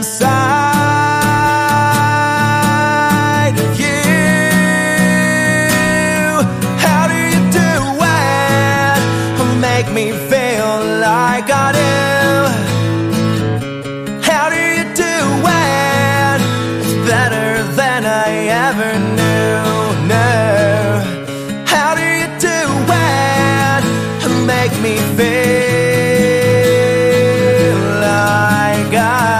inside of you. How do you do it? Make me feel like I do. How do you do it? It's better than I ever knew. No. How do you do it? Make me feel